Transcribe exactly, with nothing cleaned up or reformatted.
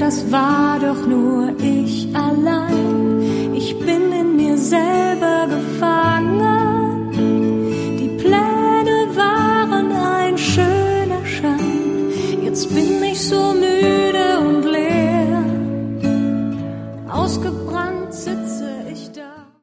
das war doch nur ich allein. Ich bin in mir selber gefangen. Die Pläne waren ein schöner Schein. Jetzt bin ich so müde.